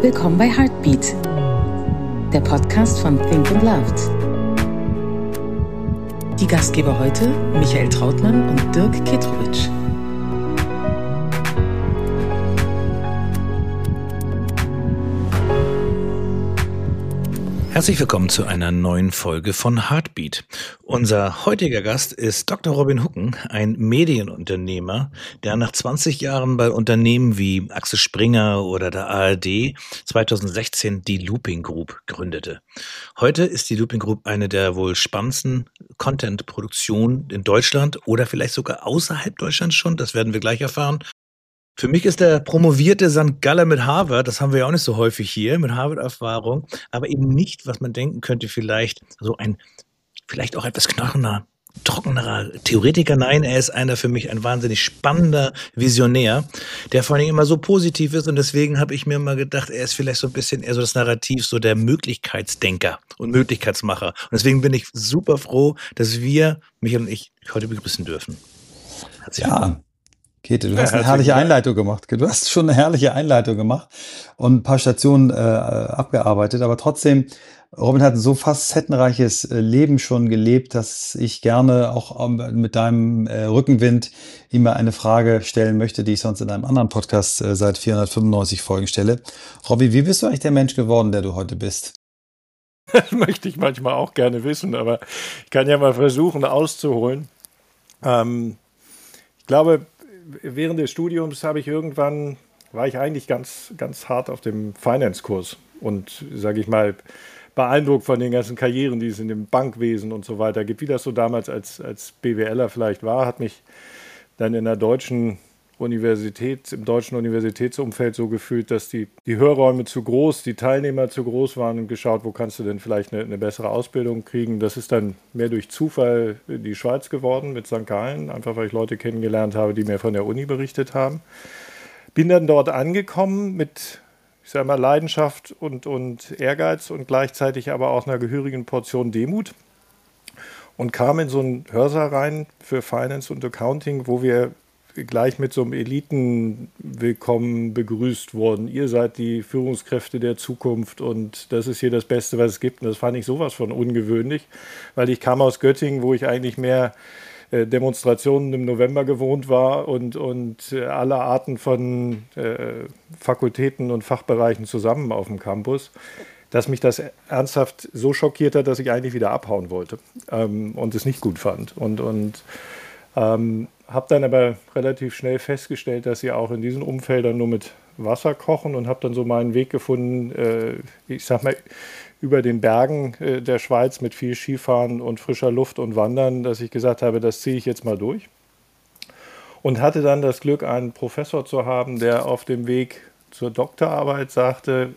Willkommen bei Heartbeat, der Podcast von Think and Loved. Die Gastgeber heute Michael Trautmann und Dirk Ketrowitsch. Herzlich willkommen zu einer neuen Folge von Heartbeat. Unser heutiger Gast ist Dr. Robin Hucken, ein Medienunternehmer, der nach 20 Jahren bei Unternehmen wie Axel Springer oder der ARD 2016 die Looping Group gründete. Heute ist die Looping Group eine der wohl spannendsten Content-Produktionen in Deutschland oder vielleicht sogar außerhalb Deutschlands schon, das werden wir gleich erfahren. Für mich ist der promovierte St. Galler mit Harvard, das haben wir ja auch nicht so häufig hier, mit Harvard-Erfahrung, aber eben nicht, was man denken könnte, vielleicht so ein, vielleicht auch etwas knochenderer, trockenerer Theoretiker. Nein, er ist für mich ein wahnsinnig spannender Visionär, der vor allem immer so positiv ist, und deswegen habe ich mir mal gedacht, er ist vielleicht so ein bisschen eher so das Narrativ, so der Möglichkeitsdenker und Möglichkeitsmacher. Und deswegen bin ich super froh, dass wir, Michael und ich, heute begrüßen dürfen. Herzlich willkommen. Käthe, du hast eine herrliche Einleitung gemacht. Du hast schon eine herrliche Einleitung gemacht und ein paar Stationen abgearbeitet. Aber trotzdem, Robin hat ein so facettenreiches Leben schon gelebt, dass ich gerne auch mit deinem Rückenwind ihm mal eine Frage stellen möchte, die ich sonst in einem anderen Podcast seit 495 Folgen stelle. Robby, wie bist du eigentlich der Mensch geworden, der du heute bist? Das möchte ich manchmal auch gerne wissen, aber ich kann ja mal versuchen auszuholen. Ich glaube, während des Studiums war ich eigentlich ganz, ganz hart auf dem Finance-Kurs und, sage ich mal, beeindruckt von den ganzen Karrieren, die es in dem Bankwesen und so weiter gibt, wie das so damals als BWLer vielleicht war, hat mich dann in der deutschen Universität, im deutschen Universitätsumfeld so gefühlt, dass die Hörräume zu groß, die Teilnehmer zu groß waren, und geschaut, wo kannst du denn vielleicht eine bessere Ausbildung kriegen. Das ist dann mehr durch Zufall die Schweiz geworden mit St. Gallen, einfach weil ich Leute kennengelernt habe, die mir von der Uni berichtet haben. Bin dann dort angekommen mit, ich sage mal, Leidenschaft und Ehrgeiz und gleichzeitig aber auch einer gehörigen Portion Demut und kam in so einen Hörsaal rein für Finance und Accounting, wo wir gleich mit so einem Elitenwillkommen begrüßt worden. Ihr seid die Führungskräfte der Zukunft und das ist hier das Beste, was es gibt. Und das fand ich sowas von ungewöhnlich, weil ich kam aus Göttingen, wo ich eigentlich mehr Demonstrationen im November gewohnt war und alle Arten von Fakultäten und Fachbereichen zusammen auf dem Campus, dass mich das ernsthaft so schockiert hat, dass ich eigentlich wieder abhauen wollte und es nicht gut fand. Habe dann aber relativ schnell festgestellt, dass sie auch in diesen Umfeldern nur mit Wasser kochen, und habe dann so meinen Weg gefunden, ich sag mal, über den Bergen der Schweiz mit viel Skifahren und frischer Luft und Wandern, dass ich gesagt habe, das ziehe ich jetzt mal durch. Und hatte dann das Glück, einen Professor zu haben, der auf dem Weg zur Doktorarbeit sagte,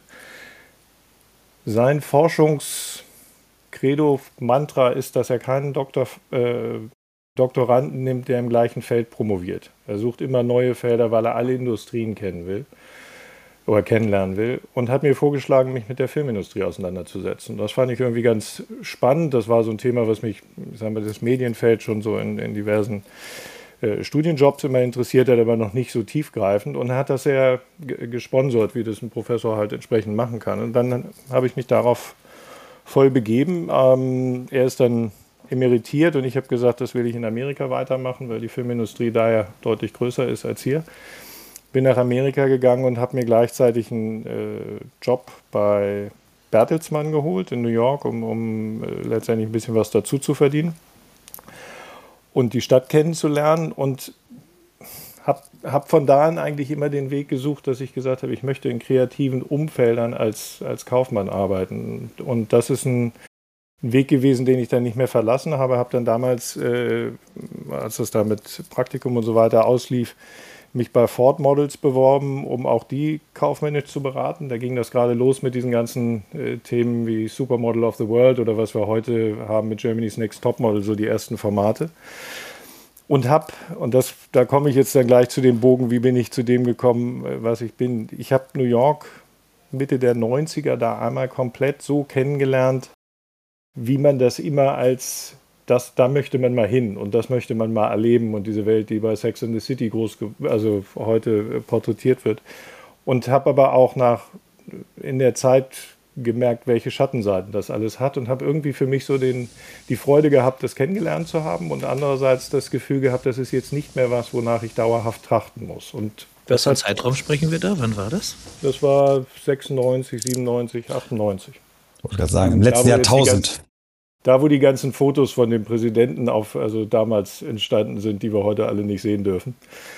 sein Forschungskredo, Mantra ist, dass er keinen Doktoranden nimmt, der im gleichen Feld promoviert. Er sucht immer neue Felder, weil er alle Industrien kennen will oder kennenlernen will, und hat mir vorgeschlagen, mich mit der Filmindustrie auseinanderzusetzen. Das fand ich irgendwie ganz spannend. Das war so ein Thema, was mich, sagen wir, das Medienfeld schon so in diversen Studienjobs immer interessiert hat, aber noch nicht so tiefgreifend, und er hat das sehr gesponsert, wie das ein Professor halt entsprechend machen kann. Und dann habe ich mich darauf voll begeben. Er ist dann emeritiert und ich habe gesagt, das will ich in Amerika weitermachen, weil die Filmindustrie da ja deutlich größer ist als hier. Bin nach Amerika gegangen und habe mir gleichzeitig einen Job bei Bertelsmann geholt in New York, um letztendlich ein bisschen was dazu zu verdienen und die Stadt kennenzulernen, und habe von da an eigentlich immer den Weg gesucht, dass ich gesagt habe, ich möchte in kreativen Umfeldern als Kaufmann arbeiten, und das ist ein Weg gewesen, den ich dann nicht mehr verlassen habe. Habe dann damals, als es da mit Praktikum und so weiter auslief, mich bei Ford Models beworben, um auch die kaufmännisch zu beraten. Da ging das gerade los mit diesen ganzen Themen wie Supermodel of the World oder was wir heute haben mit Germany's Next Topmodel, so die ersten Formate. Und da komme ich jetzt dann gleich zu dem Bogen, wie bin ich zu dem gekommen, was ich bin. Ich habe New York Mitte der 90er da einmal komplett so kennengelernt, wie man das immer da möchte man mal hin und das möchte man mal erleben, und diese Welt, die bei Sex and the City heute porträtiert wird. Und habe aber auch nach in der Zeit gemerkt, welche Schattenseiten das alles hat und habe irgendwie für mich so die Freude gehabt, das kennengelernt zu haben und andererseits das Gefühl gehabt, das ist jetzt nicht mehr was, wonach ich dauerhaft trachten muss. Und was für einen Zeitraum sprechen wir da? Wann war das? Das war 96, 97, 98. Ich wollte gerade sagen, im letzten Jahrtausend. Da, wo die ganzen Fotos von dem Präsidenten also damals entstanden sind, die wir heute alle nicht sehen dürfen.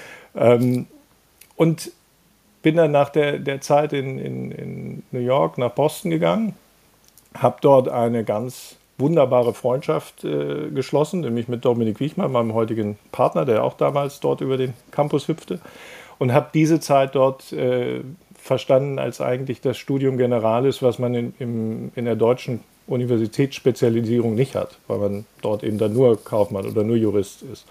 Und bin dann nach der Zeit in New York nach Boston gegangen, habe dort eine ganz wunderbare Freundschaft geschlossen, nämlich mit Dominik Wichmann, meinem heutigen Partner, der auch damals dort über den Campus hüpfte, und habe diese Zeit dort verstanden als eigentlich das Studium Generalis, was man in der deutschen Universitätsspezialisierung nicht hat, weil man dort eben dann nur Kaufmann oder nur Jurist ist.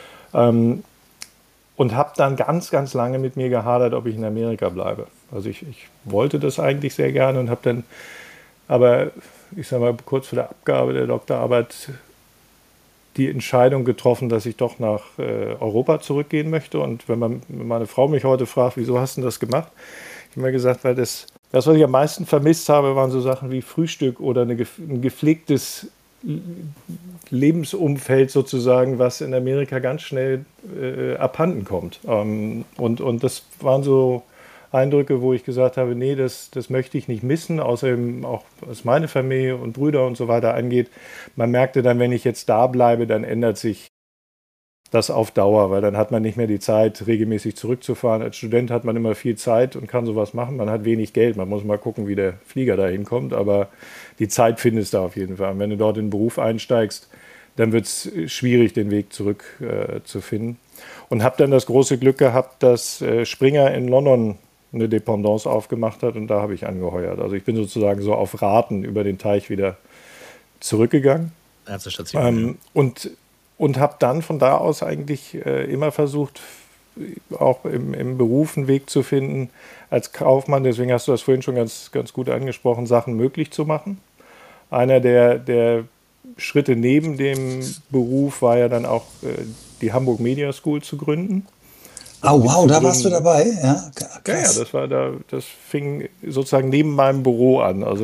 Und habe dann ganz, ganz lange mit mir gehadert, ob ich in Amerika bleibe. Also ich wollte das eigentlich sehr gerne und habe dann, aber ich sage mal, kurz vor der Abgabe der Doktorarbeit die Entscheidung getroffen, dass ich doch nach Europa zurückgehen möchte. Und wenn meine Frau mich heute fragt, wieso hast du das gemacht? Ich habe mir gesagt, weil das, was ich am meisten vermisst habe, waren so Sachen wie Frühstück oder ein gepflegtes Lebensumfeld sozusagen, was in Amerika ganz schnell abhanden kommt. Und das waren so Eindrücke, wo ich gesagt habe, nee, das möchte ich nicht missen, außerdem auch was meine Familie und Brüder und so weiter angeht. Man merkte dann, wenn ich jetzt da bleibe, dann ändert sich das auf Dauer, weil dann hat man nicht mehr die Zeit, regelmäßig zurückzufahren. Als Student hat man immer viel Zeit und kann sowas machen. Man hat wenig Geld, man muss mal gucken, wie der Flieger da hinkommt, aber die Zeit findest du auf jeden Fall. Und wenn du dort in den Beruf einsteigst, dann wird es schwierig, den Weg zurück zu finden. Und habe dann das große Glück gehabt, dass Springer in London eine Dependance aufgemacht hat und da habe ich angeheuert. Also ich bin sozusagen so auf Raten über den Teich wieder zurückgegangen. Ärztestation. Und habe dann von da aus eigentlich immer versucht, auch im Beruf einen Weg zu finden, als Kaufmann, deswegen hast du das vorhin schon ganz, ganz gut angesprochen, Sachen möglich zu machen. Einer der Schritte neben dem Beruf war ja dann auch die Hamburg Media School zu gründen. Oh wow, da warst du dabei? Ja, krass. Ja, das fing sozusagen neben meinem Büro an. Also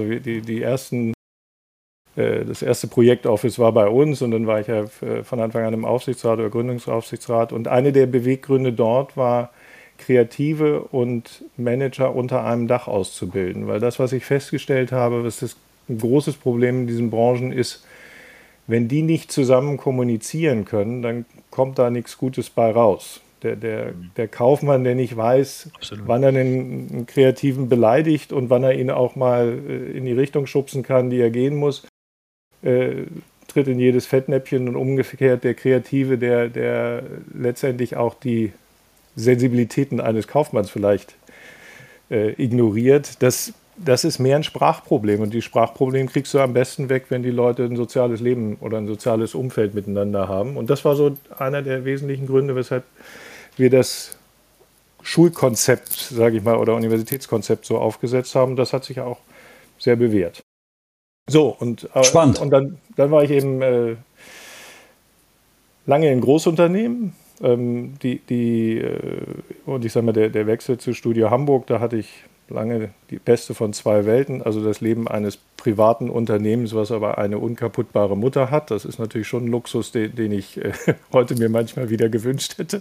das erste Projektoffice war bei uns und dann war ich ja von Anfang an im Aufsichtsrat oder Gründungsaufsichtsrat. Und eine der Beweggründe dort war, Kreative und Manager unter einem Dach auszubilden. Weil das, was ich festgestellt habe, was das ein großes Problem in diesen Branchen ist, wenn die nicht zusammen kommunizieren können, dann kommt da nichts Gutes bei raus. Der Kaufmann, der nicht weiß, absolut, wann er einen Kreativen beleidigt und wann er ihn auch mal in die Richtung schubsen kann, die er gehen muss, tritt in jedes Fettnäpfchen und umgekehrt der Kreative, der letztendlich auch die Sensibilitäten eines Kaufmanns vielleicht ignoriert. Das ist mehr ein Sprachproblem und die Sprachproblem kriegst du am besten weg, wenn die Leute ein soziales Leben oder ein soziales Umfeld miteinander haben. Und das war so einer der wesentlichen Gründe, weshalb wir das Schulkonzept, sage ich mal, oder Universitätskonzept so aufgesetzt haben. Das hat sich auch sehr bewährt. So, spannend. Und dann war ich eben lange in Großunternehmen. Und ich sage mal, der Wechsel zu Studio Hamburg, da hatte ich lange die beste von zwei Welten, also das Leben eines privaten Unternehmens, was aber eine unkaputtbare Mutter hat. Das ist natürlich schon ein Luxus, den ich heute mir manchmal wieder gewünscht hätte.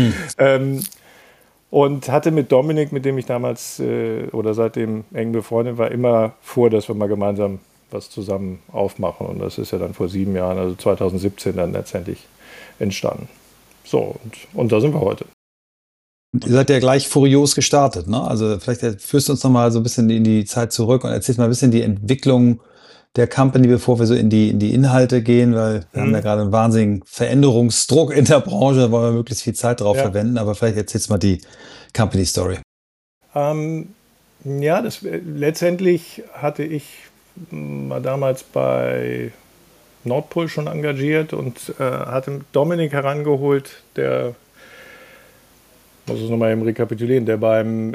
Und hatte mit Dominik, mit dem ich damals oder seitdem eng befreundet war, immer vor, dass wir mal gemeinsam was zusammen aufmachen. Und das ist ja dann vor 7 Jahren, also 2017 dann letztendlich entstanden. So, und da sind wir heute. Und ihr seid ja gleich furios gestartet, ne? Also vielleicht führst du uns noch mal so ein bisschen in die Zeit zurück und erzählst mal ein bisschen die Entwicklung der Company, bevor wir so in die Inhalte gehen, weil wir haben ja gerade einen wahnsinnigen Veränderungsdruck in der Branche, da wollen wir möglichst viel Zeit drauf verwenden, aber vielleicht erzählst du mal die Company Story. Letztendlich hatte ich mal damals bei Nordpol schon engagiert und hatte Dominik herangeholt, der, muss es nochmal eben rekapitulieren, der beim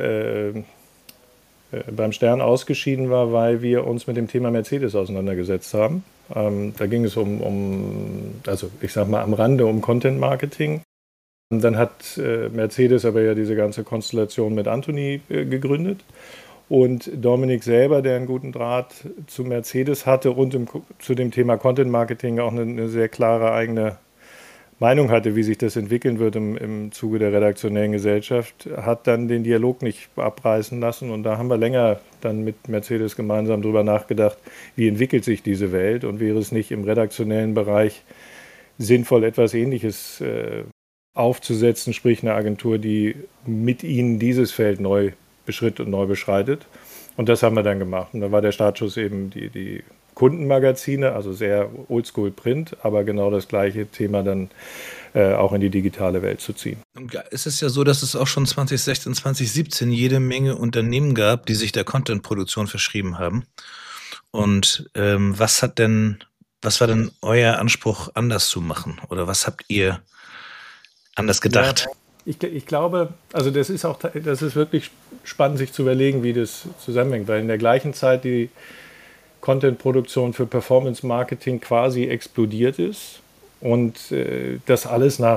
Stern ausgeschieden war, weil wir uns mit dem Thema Mercedes auseinandergesetzt haben. Da ging es also ich sag mal am Rande um Content Marketing. Und dann hat Mercedes aber ja diese ganze Konstellation mit Anthony gegründet. Und Dominik selber, der einen guten Draht zu Mercedes hatte und zu dem Thema Content Marketing auch eine sehr klare eigene Meinung hatte, wie sich das entwickeln wird im Zuge der redaktionellen Gesellschaft, hat dann den Dialog nicht abreißen lassen. Und da haben wir länger dann mit Mercedes gemeinsam drüber nachgedacht, wie entwickelt sich diese Welt und wäre es nicht im redaktionellen Bereich sinnvoll, etwas Ähnliches aufzusetzen, sprich eine Agentur, die mit ihnen dieses Feld neu beschritt und neu beschreitet. Und das haben wir dann gemacht. Und da war der Startschuss eben die Kundenmagazine, also sehr oldschool Print, aber genau das gleiche Thema dann auch in die digitale Welt zu ziehen. Es ist ja so, dass es auch schon 2016, 2017 jede Menge Unternehmen gab, die sich der Content-Produktion verschrieben haben. Und was war denn euer Anspruch, anders zu machen? Oder was habt ihr anders gedacht? Ja, ich glaube, also das ist wirklich spannend, sich zu überlegen, wie das zusammenhängt, weil in der gleichen Zeit die Content-Produktion für Performance-Marketing quasi explodiert ist und das alles nach,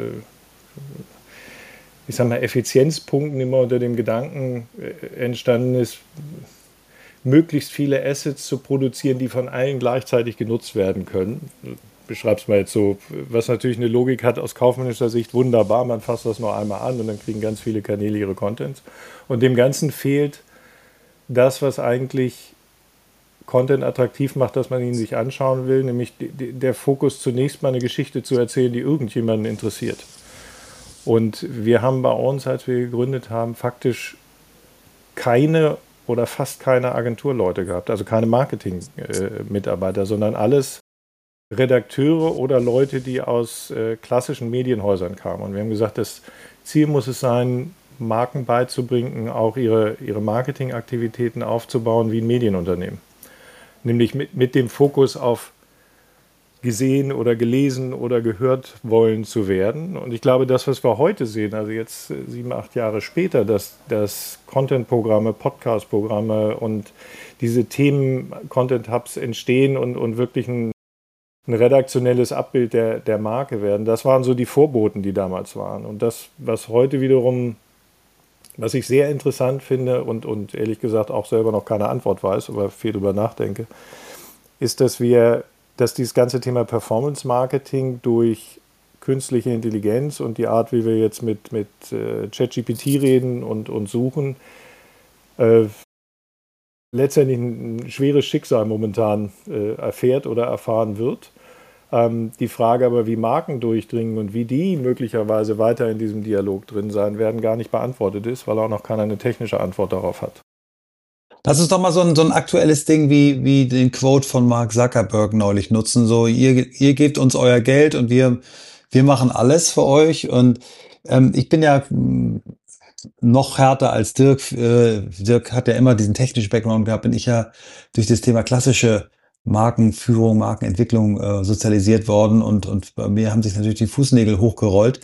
ich sag mal, Effizienzpunkten immer unter dem Gedanken entstanden ist, möglichst viele Assets zu produzieren, die von allen gleichzeitig genutzt werden können. Beschreib's mal jetzt so, was natürlich eine Logik hat aus kaufmännischer Sicht, wunderbar, man fasst das nur einmal an und dann kriegen ganz viele Kanäle ihre Contents. Und dem Ganzen fehlt das, was eigentlich Content attraktiv macht, dass man ihn sich anschauen will, nämlich der Fokus, zunächst mal eine Geschichte zu erzählen, die irgendjemanden interessiert. Und wir haben bei uns, als wir gegründet haben, faktisch keine oder fast keine Agenturleute gehabt, also keine Marketing-Mitarbeiter, sondern alles Redakteure oder Leute, die aus klassischen Medienhäusern kamen. Und wir haben gesagt, das Ziel muss es sein, Marken beizubringen, auch ihre Marketingaktivitäten aufzubauen wie ein Medienunternehmen. Nämlich mit dem Fokus auf gesehen oder gelesen oder gehört wollen zu werden. Und ich glaube, das, was wir heute sehen, also jetzt 7, 8 Jahre später, dass Content-Programme, Podcast-Programme und diese Themen Content-Hubs entstehen und wirklich ein redaktionelles Abbild der Marke werden, das waren so die Vorboten, die damals waren. Und das, was heute wiederum, was ich sehr interessant finde und ehrlich gesagt auch selber noch keine Antwort weiß, aber viel drüber nachdenke, ist, dass dieses ganze Thema Performance Marketing durch künstliche Intelligenz und die Art, wie wir jetzt mit ChatGPT reden und suchen, letztendlich ein schweres Schicksal momentan erfährt oder erfahren wird. Die Frage aber, wie Marken durchdringen und wie die möglicherweise weiter in diesem Dialog drin sein werden, gar nicht beantwortet ist, weil auch noch keiner eine technische Antwort darauf hat. Lass uns doch mal so ein aktuelles Ding wie den Quote von Mark Zuckerberg neulich nutzen. So, ihr gebt uns euer Geld und wir machen alles für euch. Und ich bin ja noch härter als Dirk. Dirk hat ja immer diesen technischen Background gehabt, bin ich ja durch das Thema klassische Markenführung, Markenentwicklung sozialisiert worden und bei mir haben sich natürlich die Fußnägel hochgerollt.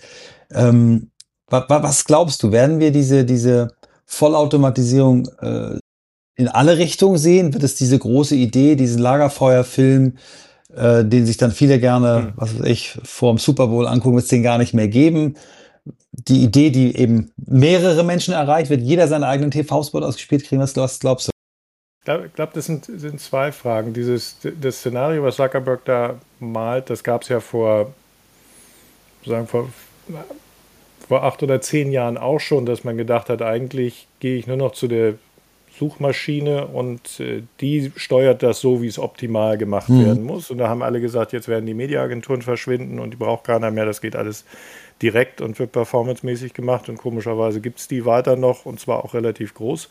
Was glaubst du, werden wir diese Vollautomatisierung in alle Richtungen sehen? Wird es diese große Idee, diesen Lagerfeuerfilm, den sich dann viele gerne, was weiß ich, vor dem Super Bowl angucken, wird es den gar nicht mehr geben? Die Idee, die eben mehrere Menschen erreicht, wird jeder seinen eigenen TV-Spot ausgespielt kriegen? Was glaubst du? Ich glaube, das sind zwei Fragen. Das Szenario, was Zuckerberg da malt, das gab es ja vor 8 oder 10 Jahren auch schon, dass man gedacht hat, eigentlich gehe ich nur noch zu der Suchmaschine und die steuert das so, wie es optimal gemacht werden muss. Und da haben alle gesagt, jetzt werden die Mediaagenturen verschwinden und die braucht keiner mehr, das geht alles direkt und wird performancemäßig gemacht und komischerweise gibt es die weiter noch und zwar auch relativ groß.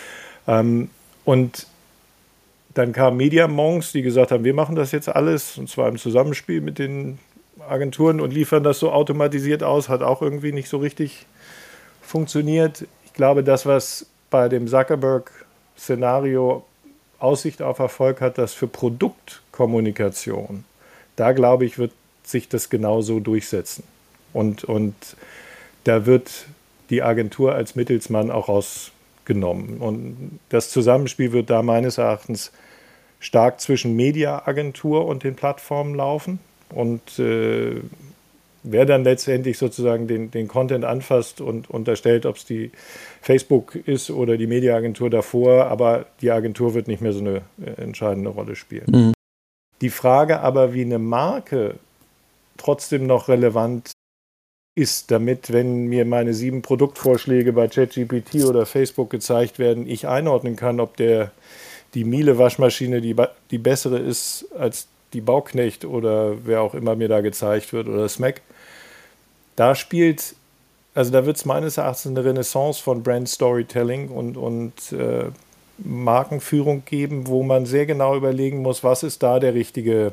Und dann kamen Media-Monks, die gesagt haben, wir machen das jetzt alles und zwar im Zusammenspiel mit den Agenturen und liefern das so automatisiert aus, hat auch irgendwie nicht so richtig funktioniert. Ich glaube, das, was bei dem Zuckerberg-Szenario Aussicht auf Erfolg hat, das für Produktkommunikation, da glaube ich, wird sich das genauso durchsetzen. Und da wird die Agentur als Mittelsmann auch rausgenommen. Und das Zusammenspiel wird da meines Erachtens stark zwischen Mediaagentur und den Plattformen laufen. Und wer dann letztendlich sozusagen den Content anfasst und unterstellt, ob es die Facebook ist oder die Mediaagentur davor, aber die Agentur wird nicht mehr so eine entscheidende Rolle spielen. Mhm. Die Frage aber, wie eine Marke trotzdem noch relevant ist, damit, wenn mir meine 7 Produktvorschläge bei ChatGPT oder Facebook gezeigt werden, ich einordnen kann, ob die Miele-Waschmaschine die bessere ist als die Bauknecht oder wer auch immer mir da gezeigt wird oder Smack. Da wird es meines Erachtens eine Renaissance von Brand Storytelling und Markenführung geben, wo man sehr genau überlegen muss, was ist da der richtige,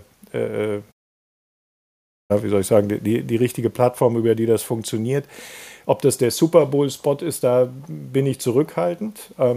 die richtige Plattform, über die das funktioniert. Ob das der Super Bowl-Spot ist, da bin ich zurückhaltend.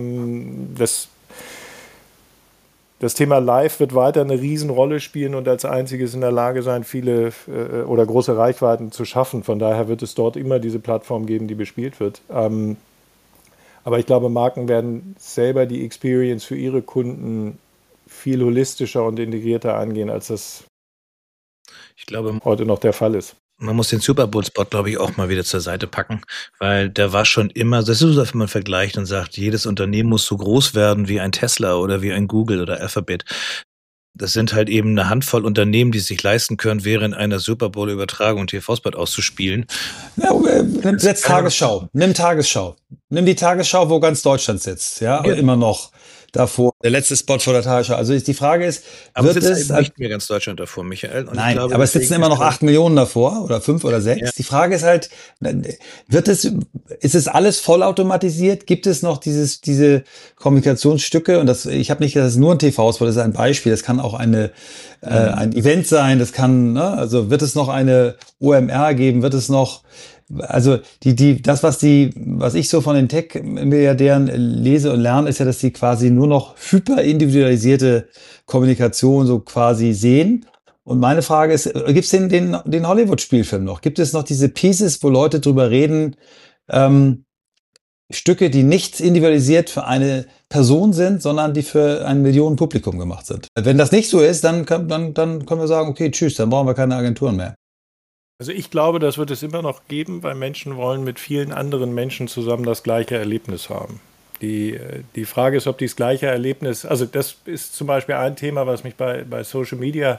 Das Thema Live wird weiter eine Riesenrolle spielen und als einziges in der Lage sein, viele oder große Reichweiten zu schaffen. Von daher wird es dort immer diese Plattform geben, die bespielt wird. Aber ich glaube, Marken werden selber die Experience für ihre Kunden viel holistischer und integrierter angehen, als das heute noch der Fall ist. Man muss den Super Bowl-Spot, glaube ich, auch mal wieder zur Seite packen, weil der war schon immer, das ist so, wenn man vergleicht und sagt, jedes Unternehmen muss so groß werden wie ein Tesla oder wie ein Google oder Alphabet. Das sind halt eben eine Handvoll Unternehmen, die sich leisten können, während einer Super Bowl-Übertragung und TV-Spot auszuspielen. Ja, setz Tagesschau. Nimm Tagesschau. Nimm die Tagesschau, wo ganz Deutschland sitzt. Ja, genau. Immer noch davor. Der letzte Spot vor der Tagesschau. Also die Frage ist, aber wird es nicht mehr ganz Deutschland davor, Michael? Und nein, aber es sitzen immer noch 8 Millionen davor oder 5 oder 6. Ja. Die Frage ist halt, ist es alles vollautomatisiert? Gibt es noch diese Kommunikationsstücke? Und ich habe nicht, dass es nur ein TV-Spot, das ist ein Beispiel. Das kann auch ein Event sein. Das kann, ne? Also wird es noch eine OMR geben? Wird es noch also was ich so von den Tech-Milliardären lese und lerne, ist ja, dass sie quasi nur noch hyper-individualisierte Kommunikation so quasi sehen. Und meine Frage ist, gibt es den Hollywood-Spielfilm noch? Gibt es noch diese Pieces, wo Leute drüber reden, Stücke, die nicht individualisiert für eine Person sind, sondern die für ein Millionenpublikum gemacht sind? Wenn das nicht so ist, dann können wir sagen, okay, tschüss, dann brauchen wir keine Agenturen mehr. Also ich glaube, das wird es immer noch geben, weil Menschen wollen mit vielen anderen Menschen zusammen das gleiche Erlebnis haben. Die Frage ist, ob dieses gleiche Erlebnis, also das ist zum Beispiel ein Thema, was mich bei Social Media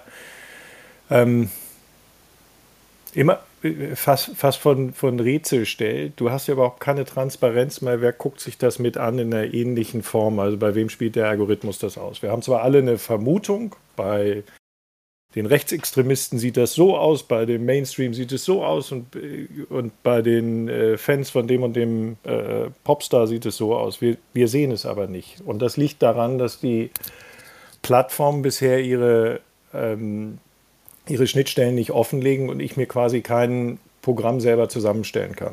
immer fast von Rätsel stellt. Du hast ja überhaupt keine Transparenz mehr, wer guckt sich das mit an in einer ähnlichen Form, also bei wem spielt der Algorithmus das aus. Wir haben zwar alle eine Vermutung, bei den Rechtsextremisten sieht das so aus, bei dem Mainstream sieht es so aus und bei den Fans von dem und dem Popstar sieht es so aus. Wir sehen es aber nicht. Und das liegt daran, dass die Plattformen bisher ihre Schnittstellen nicht offenlegen und ich mir quasi kein Programm selber zusammenstellen kann.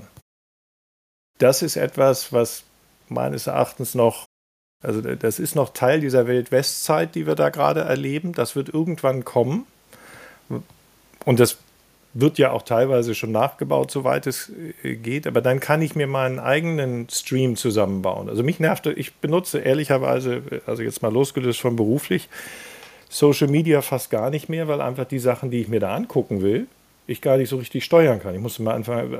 Das ist etwas, was meines Erachtens noch, also das ist noch Teil dieser Wild-West-Zeit, die wir da gerade erleben. Das wird irgendwann kommen. Und das wird ja auch teilweise schon nachgebaut, soweit es geht. Aber dann kann ich mir meinen eigenen Stream zusammenbauen. Also mich nervt, ich benutze ehrlicherweise, also jetzt mal losgelöst von beruflich, Social Media fast gar nicht mehr, weil einfach die Sachen, die ich mir da angucken will, ich gar nicht so richtig steuern kann. Ich musste mal anfangen,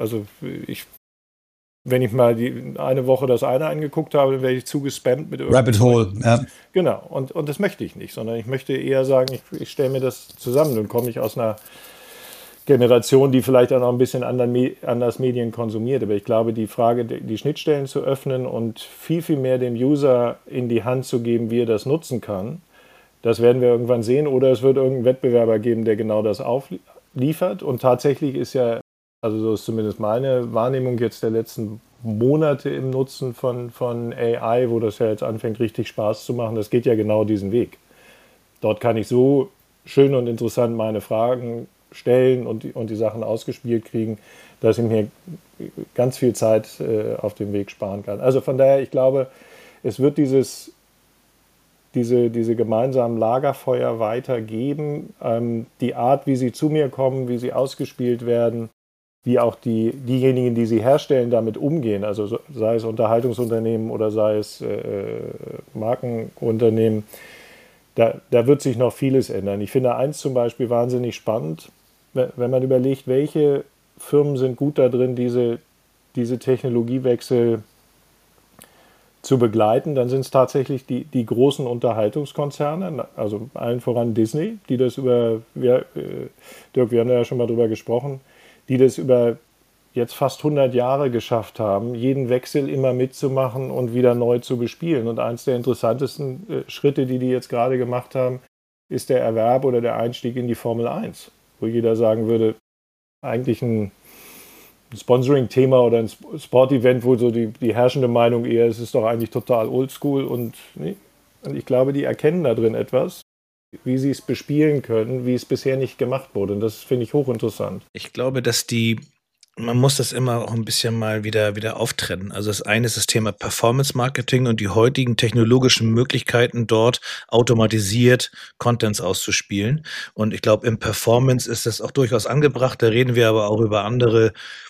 wenn ich mal eine Woche das eine angeguckt habe, dann werde ich zugespammt mit irgendwas. Rabbit Hole, ja. Genau, und das möchte ich nicht, sondern ich möchte eher sagen, ich stelle mir das zusammen. Nun komme ich aus einer Generation, die vielleicht auch noch ein bisschen anders Medien konsumiert. Aber ich glaube, die Frage, die Schnittstellen zu öffnen und viel, viel mehr dem User in die Hand zu geben, wie er das nutzen kann, das werden wir irgendwann sehen. Oder es wird irgendeinen Wettbewerber geben, der genau das aufliefert. Und tatsächlich ist ja, also so ist zumindest meine Wahrnehmung jetzt der letzten Monate im Nutzen von AI, wo das ja jetzt anfängt, richtig Spaß zu machen. Das geht ja genau diesen Weg. Dort kann ich so schön und interessant meine Fragen stellen und die Sachen ausgespielt kriegen, dass ich mir ganz viel Zeit auf dem Weg sparen kann. Also von daher, ich glaube, es wird diese gemeinsamen Lagerfeuer weitergeben. Die Art, wie sie zu mir kommen, wie sie ausgespielt werden, wie auch diejenigen, die sie herstellen, damit umgehen, also sei es Unterhaltungsunternehmen oder sei es Markenunternehmen, da wird sich noch vieles ändern. Ich finde eins zum Beispiel wahnsinnig spannend, wenn man überlegt, welche Firmen sind gut da drin, diese Technologiewechsel zu begleiten, dann sind es tatsächlich die großen Unterhaltungskonzerne, also allen voran Disney, die das Dirk, wir haben ja schon mal drüber gesprochen, die das über jetzt fast 100 Jahre geschafft haben, jeden Wechsel immer mitzumachen und wieder neu zu bespielen. Und eins der interessantesten Schritte, die jetzt gerade gemacht haben, ist der Erwerb oder der Einstieg in die Formel 1, wo jeder sagen würde, eigentlich ein Sponsoring-Thema oder ein Sportevent, wo so die herrschende Meinung eher ist, es ist doch eigentlich total oldschool und ich glaube, die erkennen da drin etwas, wie sie es bespielen können, wie es bisher nicht gemacht wurde. Und das finde ich hochinteressant. Ich glaube, dass man muss das immer auch ein bisschen mal wieder auftrennen. Also das eine ist das Thema Performance Marketing und die heutigen technologischen Möglichkeiten, dort automatisiert Contents auszuspielen. Und ich glaube, im Performance ist das auch durchaus angebracht. Da reden wir aber auch über andere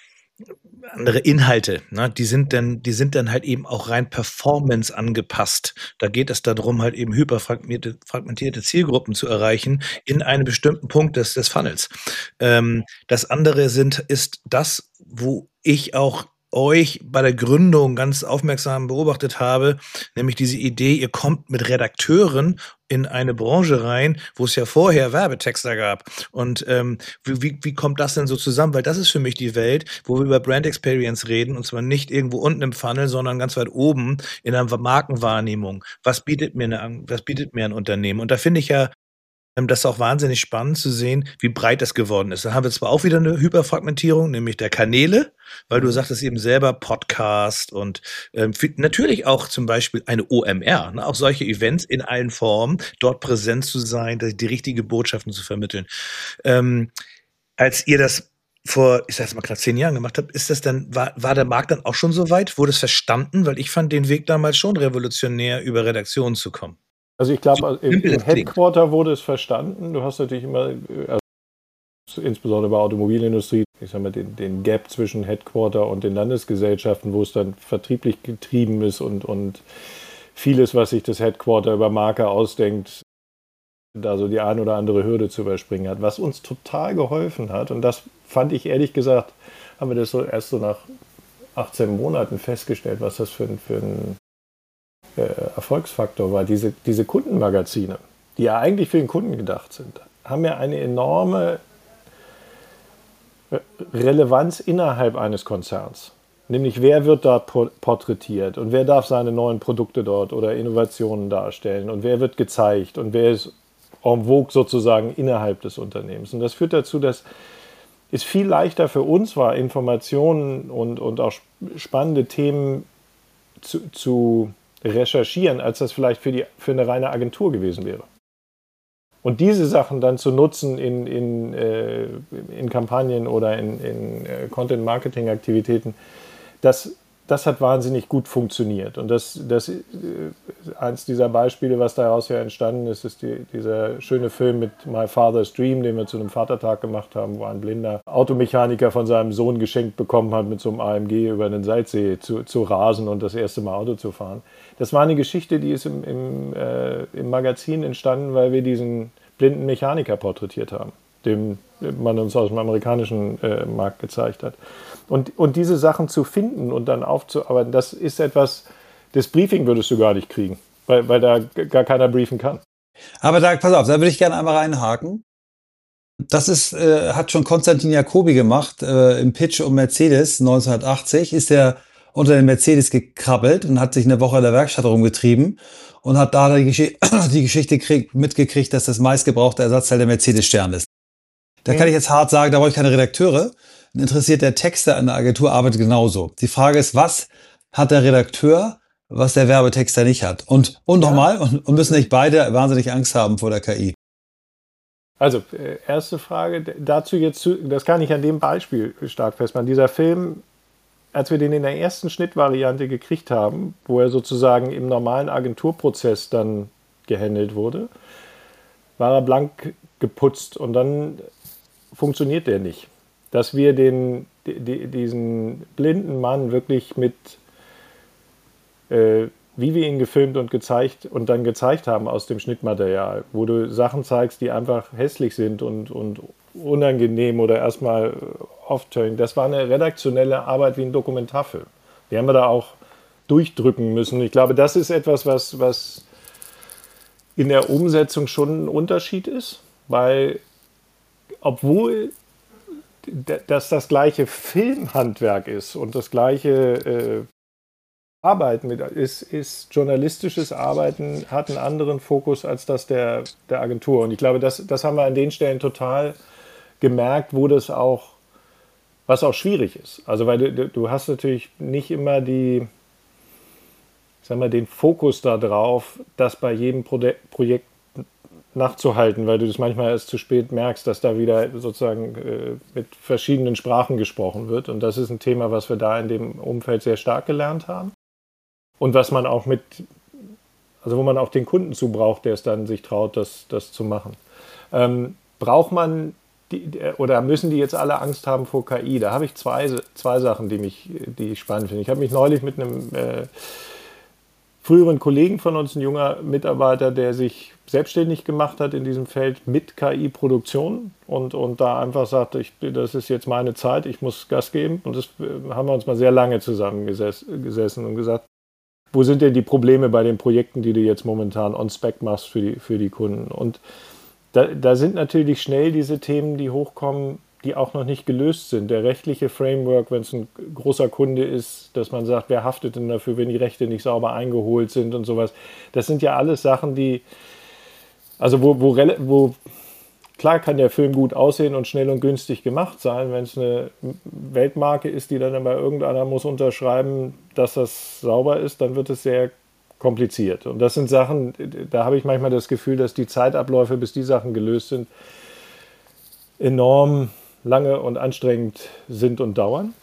Inhalte, ne? Die sind dann halt eben auch rein Performance angepasst. Da geht es darum, halt eben fragmentierte Zielgruppen zu erreichen in einem bestimmten Punkt des Funnels. Das andere ist das, wo ich auch euch bei der Gründung ganz aufmerksam beobachtet habe, nämlich diese Idee, ihr kommt mit Redakteuren in eine Branche rein, wo es ja vorher Werbetexter gab. Und wie kommt das denn so zusammen? Weil das ist für mich die Welt, wo wir über Brand Experience reden, und zwar nicht irgendwo unten im Funnel, sondern ganz weit oben in einer Markenwahrnehmung. Was bietet mir ein Unternehmen? Und da finde ich ja, das ist auch wahnsinnig spannend zu sehen, wie breit das geworden ist. Da haben wir zwar auch wieder eine Hyperfragmentierung, nämlich der Kanäle, weil du sagtest eben selber Podcast und natürlich auch zum Beispiel eine OMR, ne, auch solche Events in allen Formen, dort präsent zu sein, die richtige Botschaften zu vermitteln. Als ihr das vor, ich sag's mal, knapp 10 Jahren gemacht habt, war der Markt dann auch schon so weit? Wurde es verstanden? Weil ich fand den Weg damals schon revolutionär, über Redaktionen zu kommen. Also ich glaube, im Headquarter wurde es verstanden. Du hast natürlich immer, insbesondere bei der Automobilindustrie, ich sag mal, den Gap zwischen Headquarter und den Landesgesellschaften, wo es dann vertrieblich getrieben ist und vieles, was sich das Headquarter über Marke ausdenkt, da so die ein oder andere Hürde zu überspringen hat. Was uns total geholfen hat, und das fand ich ehrlich gesagt, haben wir das so erst so nach 18 Monaten festgestellt, was das für ein Erfolgsfaktor war. Diese Kundenmagazine, die ja eigentlich für den Kunden gedacht sind, haben ja eine enorme Relevanz innerhalb eines Konzerns. Nämlich, wer wird dort porträtiert und wer darf seine neuen Produkte dort oder Innovationen darstellen und wer wird gezeigt und wer ist en vogue sozusagen innerhalb des Unternehmens. Und das führt dazu, dass es viel leichter für uns war, Informationen und auch spannende Themen zu recherchieren, als das vielleicht für eine reine Agentur gewesen wäre. Und diese Sachen dann zu nutzen in Kampagnen oder in Content-Marketing-Aktivitäten, das hat wahnsinnig gut funktioniert. Und das eins dieser Beispiele, was daraus ja entstanden ist, ist dieser schöne Film mit My Father's Dream, den wir zu einem Vatertag gemacht haben, wo ein blinder Automechaniker von seinem Sohn geschenkt bekommen hat, mit so einem AMG über den Salzsee zu rasen und das erste Mal Auto zu fahren. Das war eine Geschichte, die ist im Magazin entstanden, weil wir diesen blinden Mechaniker porträtiert haben, dem man uns aus dem amerikanischen Markt gezeigt hat. Und diese Sachen zu finden und dann aufzuarbeiten, das ist etwas, das Briefing würdest du gar nicht kriegen, weil da gar keiner briefen kann. Aber da, pass auf, da würde ich gerne einmal reinhaken. Das hat schon Konstantin Jacobi gemacht im Pitch um Mercedes 1980, ist er unter den Mercedes gekrabbelt und hat sich eine Woche in der Werkstatt rumgetrieben und hat da die Geschichte mitgekriegt, dass das meistgebrauchte Ersatzteil der Mercedes-Stern ist. Da kann ich jetzt hart sagen, da brauche ich keine Redakteure. Ein interessierter Texter an der Agentur arbeitet genauso. Die Frage ist, was hat der Redakteur, was der Werbetexter nicht hat? Und nochmal, und müssen nicht beide wahnsinnig Angst haben vor der KI? Also, erste Frage, dazu jetzt, das kann ich an dem Beispiel stark festmachen. Dieser Film, als wir den in der ersten Schnittvariante gekriegt haben, wo er sozusagen im normalen Agenturprozess dann gehandelt wurde, war er blank geputzt und dann funktioniert der nicht. Dass wir diesen blinden Mann wirklich mit wie wir ihn gefilmt und dann gezeigt haben aus dem Schnittmaterial, wo du Sachen zeigst, die einfach hässlich sind und unangenehm oder erstmal off-turning. Das war eine redaktionelle Arbeit wie ein Dokumentarfilm. Die haben wir da auch durchdrücken müssen. Ich glaube, das ist etwas, was in der Umsetzung schon ein Unterschied ist, weil obwohl das gleiche Filmhandwerk ist und das gleiche Arbeiten ist journalistisches Arbeiten, hat einen anderen Fokus als das der Agentur. Und ich glaube, das haben wir an den Stellen total gemerkt, was auch schwierig ist. Also weil du hast natürlich nicht immer den Fokus darauf, das bei jedem Projekt nachzuhalten, weil du das manchmal erst zu spät merkst, dass da wieder sozusagen mit verschiedenen Sprachen gesprochen wird. Und das ist ein Thema, was wir da in dem Umfeld sehr stark gelernt haben. Und was man auch wo man auch den Kunden zu braucht, der es dann sich traut, das zu machen. Braucht man oder müssen die jetzt alle Angst haben vor KI? Da habe ich zwei Sachen, die ich spannend finde. Ich habe mich neulich mit einem früheren Kollegen von uns, ein junger Mitarbeiter, der sich selbstständig gemacht hat in diesem Feld mit KI-Produktion und da einfach sagte, das ist jetzt meine Zeit, ich muss Gas geben. Und das haben wir uns mal sehr lange zusammengesessen und gesagt, wo sind denn die Probleme bei den Projekten, die du jetzt momentan on-spec machst für die Kunden? Und da sind natürlich schnell diese Themen, die hochkommen, die auch noch nicht gelöst sind. Der rechtliche Framework, wenn es ein großer Kunde ist, dass man sagt, wer haftet denn dafür, wenn die Rechte nicht sauber eingeholt sind und sowas. Das sind ja alles Sachen, wo klar kann der Film gut aussehen und schnell und günstig gemacht sein. Wenn es eine Weltmarke ist, die dann aber irgendeiner muss unterschreiben, dass das sauber ist, dann wird es sehr kompliziert. Und das sind Sachen, da habe ich manchmal das Gefühl, dass die Zeitabläufe, bis die Sachen gelöst sind, enorm lange und anstrengend sind und dauern.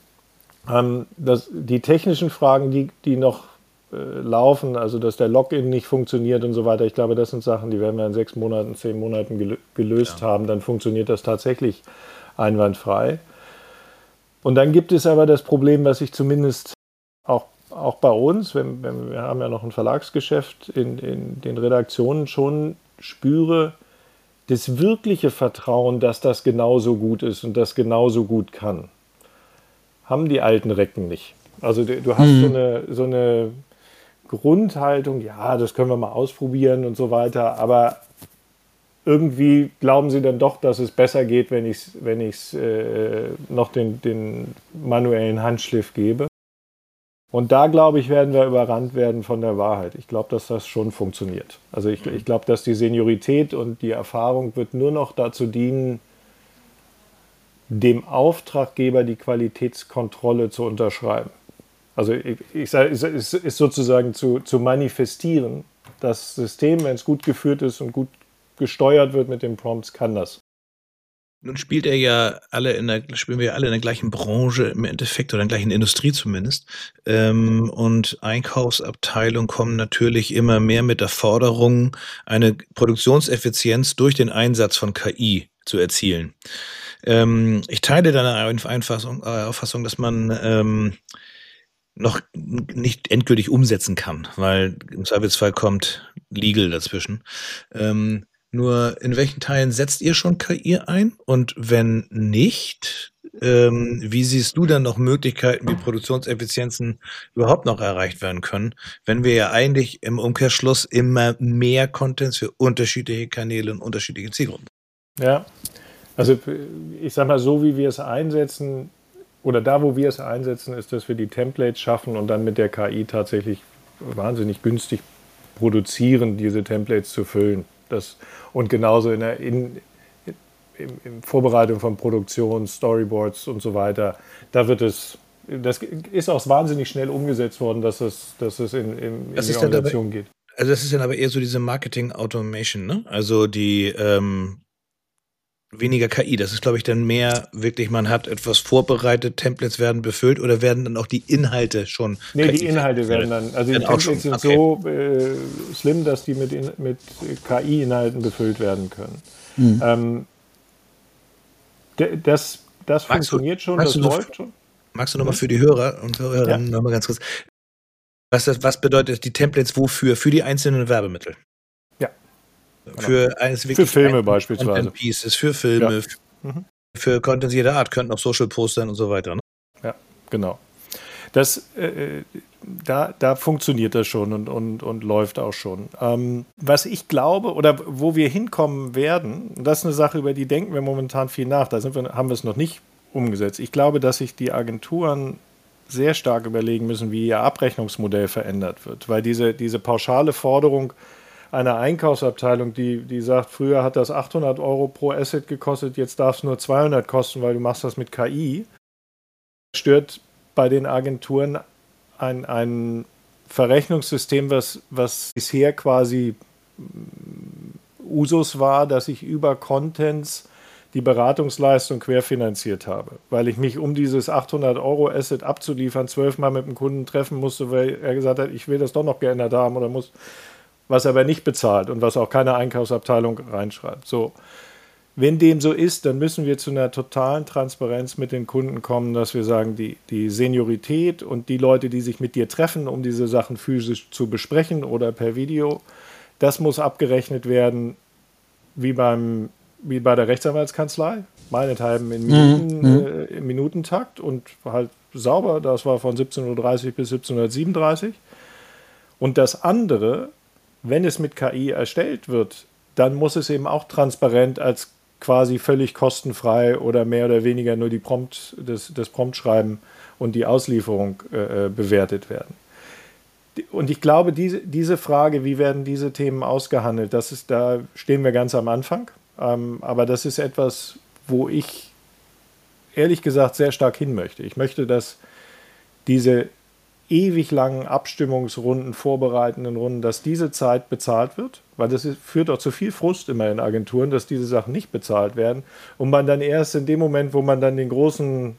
Die technischen Fragen, die noch laufen, also dass der Login nicht funktioniert und so weiter, ich glaube, das sind Sachen, die werden wir in 6 Monaten, 10 Monaten gelöst haben, dann funktioniert das tatsächlich einwandfrei. Und dann gibt es aber das Problem, was ich zumindest auch bei uns, wir haben ja noch ein Verlagsgeschäft, in den Redaktionen schon spüre, das wirkliche Vertrauen, dass das genauso gut ist und das genauso gut kann, haben die alten Recken nicht. Also du hast so eine Grundhaltung, ja, das können wir mal ausprobieren und so weiter, aber irgendwie glauben sie dann doch, dass es besser geht, wenn ich noch den manuellen Handschliff gebe. Und da, glaube ich, werden wir überrannt werden von der Wahrheit. Ich glaube, dass das schon funktioniert. Also ich glaube, dass die Seniorität und die Erfahrung wird nur noch dazu dienen, dem Auftraggeber die Qualitätskontrolle zu unterschreiben. Also ich sage, es ist sozusagen zu manifestieren. Das System, wenn es gut geführt ist und gut gesteuert wird mit den Prompts, kann das. Nun spielen wir ja alle in der gleichen Branche im Endeffekt oder in der gleichen Industrie zumindest. Und Einkaufsabteilungen kommen natürlich immer mehr mit der Forderung, eine Produktionseffizienz durch den Einsatz von KI zu erzielen. Ich teile deine Auffassung, dass man noch nicht endgültig umsetzen kann, weil im Zweifelsfall kommt Legal dazwischen. Nur in welchen Teilen setzt ihr schon KI ein? Und wenn nicht, wie siehst du dann noch Möglichkeiten, wie Produktionseffizienzen überhaupt noch erreicht werden können, wenn wir ja eigentlich im Umkehrschluss immer mehr Contents für unterschiedliche Kanäle und unterschiedliche Zielgruppen? Ja, also ich sag mal, so wie wir es einsetzen, oder da, wo wir es einsetzen, ist, dass wir die Templates schaffen und dann mit der KI tatsächlich wahnsinnig günstig produzieren, diese Templates zu füllen. Und genauso in Vorbereitung von Produktion, Storyboards und so weiter, das ist auch wahnsinnig schnell umgesetzt worden, dass es in die Organisation geht. Also das ist dann aber eher so diese Marketing-Automation, ne? Also die weniger KI, das ist, glaube ich, dann mehr wirklich, man hat etwas vorbereitet, Templates werden befüllt oder werden dann auch die Inhalte schon? Nee, die Inhalte werden dann, also die Templates sind so slim, dass die mit KI-Inhalten befüllt werden können. Das funktioniert schon, das läuft schon. Magst du nochmal für die Hörer und Hörerinnen nochmal ganz kurz, Was bedeutet die Templates wofür? Für die einzelnen Werbemittel? Ja. Für Filme beispielsweise. Content Pieces, für Filme, für Content jeder Art, könnten auch Social Posts sein und so weiter. Ne? Ja, genau. Da funktioniert das schon und läuft auch schon. Was ich glaube oder wo wir hinkommen werden, das ist eine Sache, über die denken wir momentan viel nach, haben wir es noch nicht umgesetzt. Ich glaube, dass sich die Agenturen sehr stark überlegen müssen, wie ihr Abrechnungsmodell verändert wird, weil diese pauschale Forderung einer Einkaufsabteilung, die sagt, früher hat das 800 € pro Asset gekostet, jetzt darf es nur 200 kosten, weil du machst das mit KI, stört bei den Agenturen ein Verrechnungssystem, was bisher quasi Usus war, dass ich über Contents die Beratungsleistung querfinanziert habe, weil ich mich, um dieses 800 € Asset abzuliefern, 12-mal mit dem Kunden treffen musste, weil er gesagt hat, ich will das doch noch geändert haben oder muss, was aber nicht bezahlt und was auch keine Einkaufsabteilung reinschreibt. So. Wenn dem so ist, dann müssen wir zu einer totalen Transparenz mit den Kunden kommen, dass wir sagen, die Seniorität und die Leute, die sich mit dir treffen, um diese Sachen physisch zu besprechen oder per Video, das muss abgerechnet werden wie bei der Rechtsanwaltskanzlei, meinethalben im Minutentakt und halt sauber, das war von 17:30 Uhr bis 17:37 Uhr. Und das andere, wenn es mit KI erstellt wird, dann muss es eben auch transparent als quasi völlig kostenfrei oder mehr oder weniger nur das Promptschreiben und die Auslieferung bewertet werden. Und ich glaube, diese Frage, wie werden diese Themen ausgehandelt, da stehen wir ganz am Anfang. Aber das ist etwas, wo ich ehrlich gesagt sehr stark hin möchte. Ich möchte, dass diese ewig langen Abstimmungsrunden, vorbereitenden Runden, dass diese Zeit bezahlt wird, weil das führt auch zu viel Frust immer in Agenturen, dass diese Sachen nicht bezahlt werden und man dann erst in dem Moment, wo man dann den großen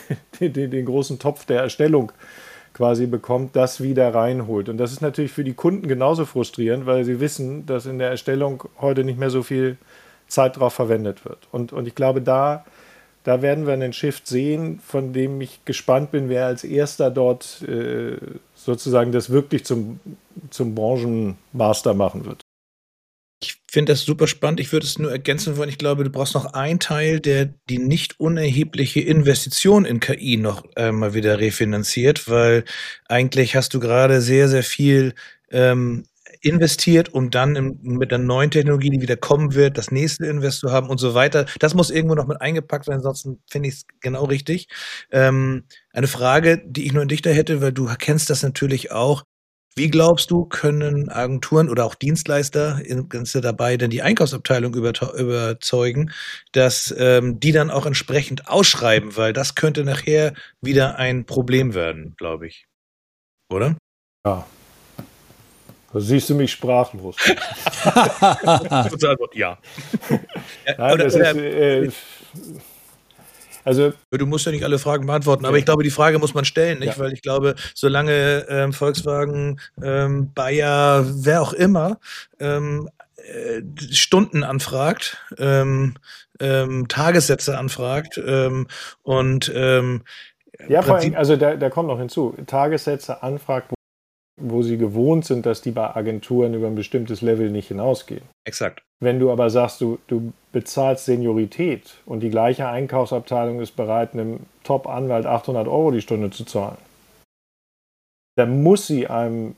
Topf der Erstellung quasi bekommt, das wieder reinholt. Und das ist natürlich für die Kunden genauso frustrierend, weil sie wissen, dass in der Erstellung heute nicht mehr so viel Zeit drauf verwendet wird. Und ich glaube, da werden wir einen Shift sehen, von dem ich gespannt bin, wer als erster dort sozusagen das wirklich zum Branchenmaster machen wird. Ich finde das super spannend. Ich würde es nur ergänzen wollen. Ich glaube, du brauchst noch einen Teil, der die nicht unerhebliche Investition in KI noch mal wieder refinanziert, weil eigentlich hast du gerade sehr, sehr viel investiert, um dann mit der neuen Technologie, die wieder kommen wird, das nächste Invest zu haben und so weiter. Das muss irgendwo noch mit eingepackt werden, ansonsten finde ich es genau richtig. Eine Frage, die ich nur an dich da hätte, weil du kennst das natürlich auch. Wie glaubst du, können Agenturen oder auch Dienstleister Ganze dabei denn die Einkaufsabteilung überzeugen, dass die dann auch entsprechend ausschreiben, weil das könnte nachher wieder ein Problem werden, glaube ich. Oder? Ja. Da siehst du mich sprachlos. Ja. Nein, das ist, also du musst ja nicht alle Fragen beantworten, aber ich glaube, die Frage muss man stellen, nicht? Ja. Weil ich glaube, solange Volkswagen, Bayer, wer auch immer Stunden anfragt, Tagessätze anfragt und ja, vor allem, also da kommt noch hinzu, Tagessätze anfragt, wo sie gewohnt sind, dass die bei Agenturen über ein bestimmtes Level nicht hinausgehen. Exakt. Wenn du aber sagst, du bezahlst Seniorität und die gleiche Einkaufsabteilung ist bereit, einem Top-Anwalt 800 € die Stunde zu zahlen, dann muss sie einem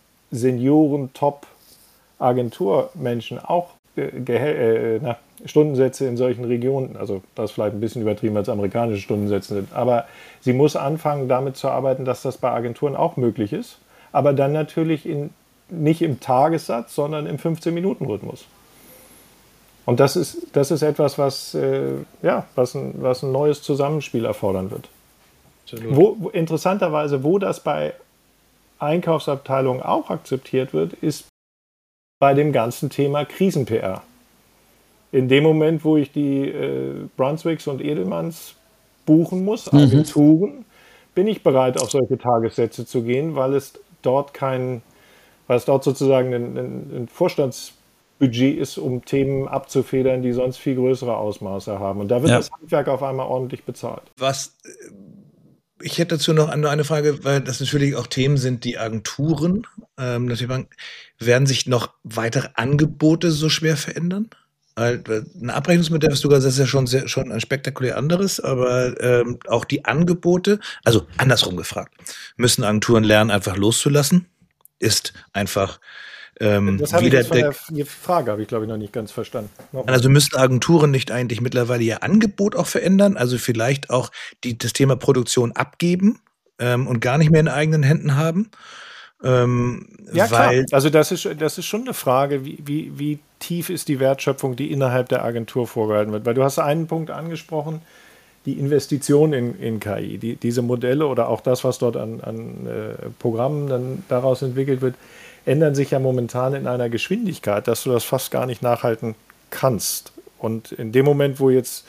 Senioren-Top-Agenturmenschen auch Stundensätze in solchen Regionen, also das ist vielleicht ein bisschen übertrieben, als amerikanische Stundensätze sind, aber sie muss anfangen, damit zu arbeiten, dass das bei Agenturen auch möglich ist, aber dann natürlich nicht im Tagessatz, sondern im 15-Minuten-Rhythmus. Und das ist etwas, was ein neues Zusammenspiel erfordern wird. Interessanterweise, wo das bei Einkaufsabteilungen auch akzeptiert wird, ist bei dem ganzen Thema Krisen-PR. In dem Moment, wo ich die Brunswicks und Edelmanns buchen muss, Agenturen, bin ich bereit, auf solche Tagessätze zu gehen, weil es dort sozusagen ein Vorstandsbudget ist, um Themen abzufedern, die sonst viel größere Ausmaße haben. Und da wird das Handwerk auf einmal ordentlich bezahlt. Was Ich hätte dazu noch eine Frage, weil das natürlich auch Themen sind, die Agenturen natürlich machen. Werden sich noch weitere Angebote so schwer verändern? Ein Abrechnungsmodell, was du gesagt hast, ist ja schon ein spektakulär anderes, aber auch die Angebote, also andersrum gefragt, müssen Agenturen lernen, einfach loszulassen? Ist einfach Das habe ich jetzt von der Frage, habe ich glaube ich noch nicht ganz verstanden. Also müssen Agenturen nicht eigentlich mittlerweile ihr Angebot auch verändern? Also vielleicht auch das Thema Produktion abgeben und gar nicht mehr in eigenen Händen haben? Ja, klar. Also das ist schon eine Frage, wie tief ist die Wertschöpfung, die innerhalb der Agentur vorgehalten wird. Weil du hast einen Punkt angesprochen, die Investition in KI, diese Modelle oder auch das, was dort an Programmen dann daraus entwickelt wird, ändern sich ja momentan in einer Geschwindigkeit, dass du das fast gar nicht nachhalten kannst. Und in dem Moment, wo jetzt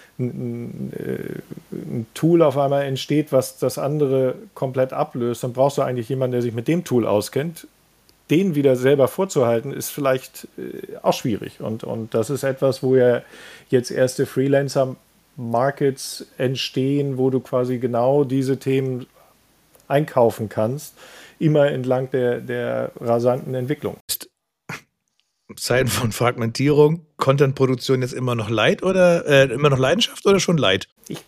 ein Tool auf einmal entsteht, was das andere komplett ablöst, dann brauchst du eigentlich jemanden, der sich mit dem Tool auskennt. Den wieder selber vorzuhalten, ist vielleicht auch schwierig. Und das ist etwas, wo ja jetzt erste Freelancer-Markets entstehen, wo du quasi genau diese Themen einkaufen kannst, immer entlang der rasanten Entwicklung. Zeiten von Fragmentierung, Content-Produktion jetzt immer noch Leid oder immer noch Leidenschaft oder schon Leid?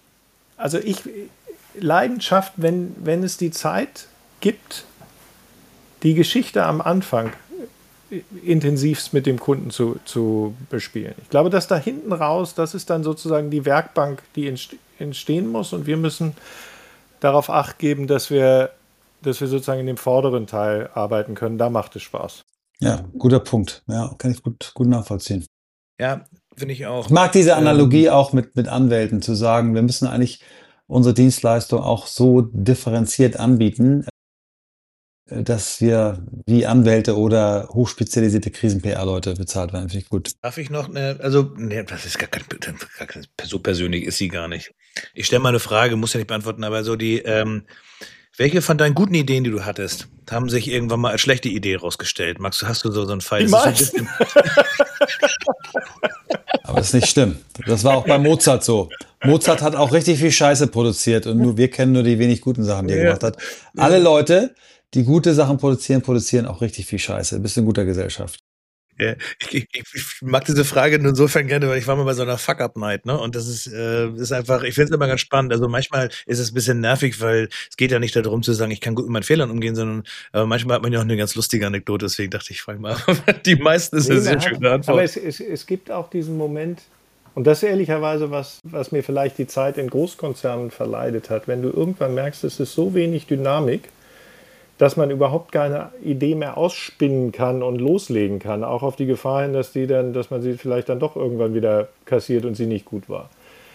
Leidenschaft, wenn es die Zeit gibt, die Geschichte am Anfang intensivst mit dem Kunden zu bespielen. Ich glaube, dass da hinten raus, das ist dann sozusagen die Werkbank, die entstehen muss, und wir müssen darauf Acht geben, dass wir sozusagen in dem vorderen Teil arbeiten können. Da macht es Spaß. Ja, guter Punkt. Ja, kann ich gut nachvollziehen. Ja, finde ich auch. Ich mag diese Analogie auch mit Anwälten, zu sagen, wir müssen eigentlich unsere Dienstleistung auch so differenziert anbieten, dass wir wie Anwälte oder hochspezialisierte Krisen-PR-Leute bezahlt werden. Finde ich gut. Darf ich noch das ist gar keine, so persönlich ist sie gar nicht. Ich stelle mal eine Frage, muss ja nicht beantworten, aber so welche von deinen guten Ideen, die du hattest, haben sich irgendwann mal als schlechte Idee rausgestellt? Hast du so einen Fall? Aber das ist nicht schlimm. Das war auch bei Mozart so. Mozart hat auch richtig viel Scheiße produziert und wir kennen nur die wenig guten Sachen, die er gemacht hat. Alle Leute, die gute Sachen produzieren auch richtig viel Scheiße. Bist in guter Gesellschaft. Ja, ich mag diese Frage nur insofern gerne, weil ich war mal bei so einer Fuck-Up-Night, ne? Und das ist einfach, ich finde es immer ganz spannend. Also manchmal ist es ein bisschen nervig, weil es geht ja nicht darum zu sagen, ich kann gut mit meinen Fehlern umgehen, sondern manchmal hat man ja auch eine ganz lustige Anekdote, deswegen dachte ich, frage mal, die meisten ist eine sehr schöne Antwort. Aber es gibt auch diesen Moment, und das ist ehrlicherweise was mir vielleicht die Zeit in Großkonzernen verleidet hat, wenn du irgendwann merkst, es ist so wenig Dynamik, dass man überhaupt keine Idee mehr ausspinnen kann und loslegen kann, auch auf die Gefahr hin, dass man sie vielleicht dann doch irgendwann wieder kassiert und sie nicht gut war.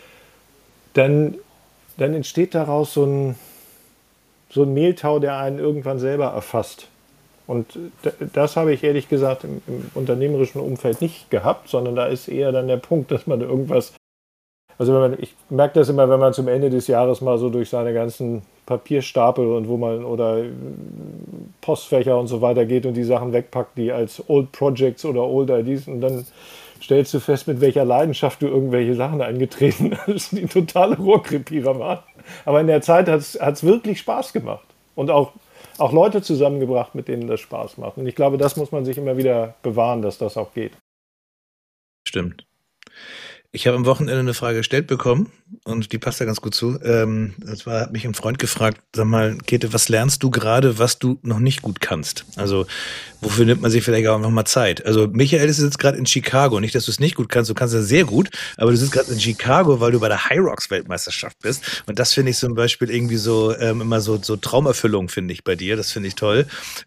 Dann entsteht daraus so ein Mehltau, der einen irgendwann selber erfasst. Und das habe ich ehrlich gesagt im unternehmerischen Umfeld nicht gehabt, sondern da ist eher dann der Punkt, dass man irgendwas, also ich merke das immer, wenn man zum Ende des Jahres mal so durch seine ganzen Papierstapel und oder Postfächer und so weiter geht und die Sachen wegpackt, die als Old Projects oder Old Ideas, und dann stellst du fest, mit welcher Leidenschaft du irgendwelche Sachen eingetreten hast, die totale Rohrkrepierer waren. Aber in der Zeit hat es wirklich Spaß gemacht und auch Leute zusammengebracht, mit denen das Spaß macht. Und ich glaube, das muss man sich immer wieder bewahren, dass das auch geht. Stimmt. Ich habe am Wochenende eine Frage gestellt bekommen und die passt da ganz gut zu. Und zwar hat mich ein Freund gefragt, sag mal, Käthe, was lernst du gerade, was du noch nicht gut kannst? Also wofür nimmt man sich vielleicht auch noch mal Zeit? Also Michael ist jetzt gerade in Chicago. Nicht, dass du es nicht gut kannst, du kannst es sehr gut, aber du sitzt gerade in Chicago, weil du bei der High Rocks Weltmeisterschaft bist. Und das finde ich zum Beispiel irgendwie so immer so Traumerfüllung, finde ich bei dir. Das finde ich toll.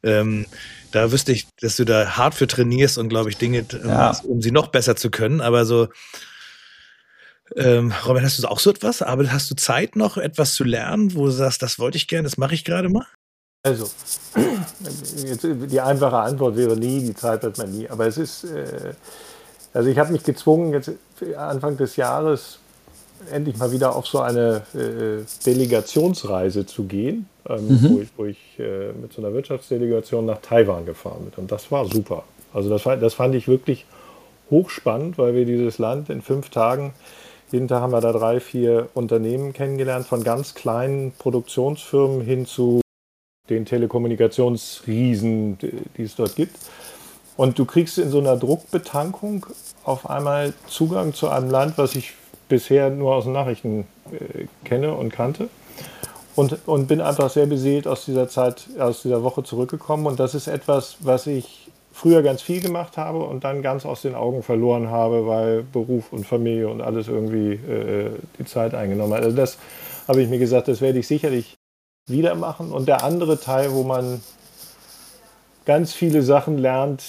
Da wüsste ich, dass du da hart für trainierst und, glaube ich, Dinge, um sie noch besser zu können. Aber so, Robin, hast du auch so etwas? Aber hast du Zeit noch, etwas zu lernen, wo du sagst, das wollte ich gerne, das mache ich gerade mal? Also, jetzt die einfache Antwort wäre nie, die Zeit hat man nie. Aber es ist, also ich habe mich gezwungen, jetzt Anfang des Jahres endlich mal wieder auf so eine Delegationsreise zu gehen, wo ich mit so einer Wirtschaftsdelegation nach Taiwan gefahren bin. Und das war super. Also das fand ich wirklich hochspannend, weil wir dieses Land in 5 Tagen Jeden Tag haben wir da 3, 4 Unternehmen kennengelernt, von ganz kleinen Produktionsfirmen hin zu den Telekommunikationsriesen, die es dort gibt. Und du kriegst in so einer Druckbetankung auf einmal Zugang zu einem Land, was ich bisher nur aus den Nachrichten kenne und kannte. Und bin einfach sehr beseelt aus dieser Zeit, aus dieser Woche zurückgekommen. Und das ist etwas, was ich früher ganz viel gemacht habe und dann ganz aus den Augen verloren habe, weil Beruf und Familie und alles irgendwie die Zeit eingenommen hat. Also das habe ich mir gesagt, das werde ich sicherlich wieder machen. Und der andere Teil, wo man ganz viele Sachen lernt,